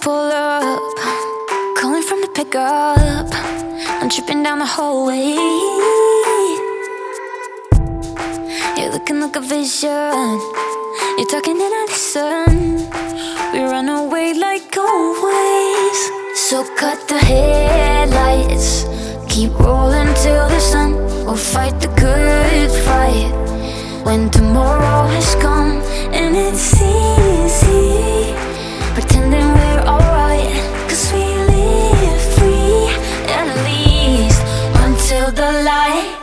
pull up, calling from the pickup. I'm tripping down the hallway. You're looking like a vision. You're talking and I listen. We run away like always. So cut the headlights, keep rolling till the sun. We'll fight the good fight when tomorrow has come. And it's easy pretending we're alright, 'cause we live free, at least until the light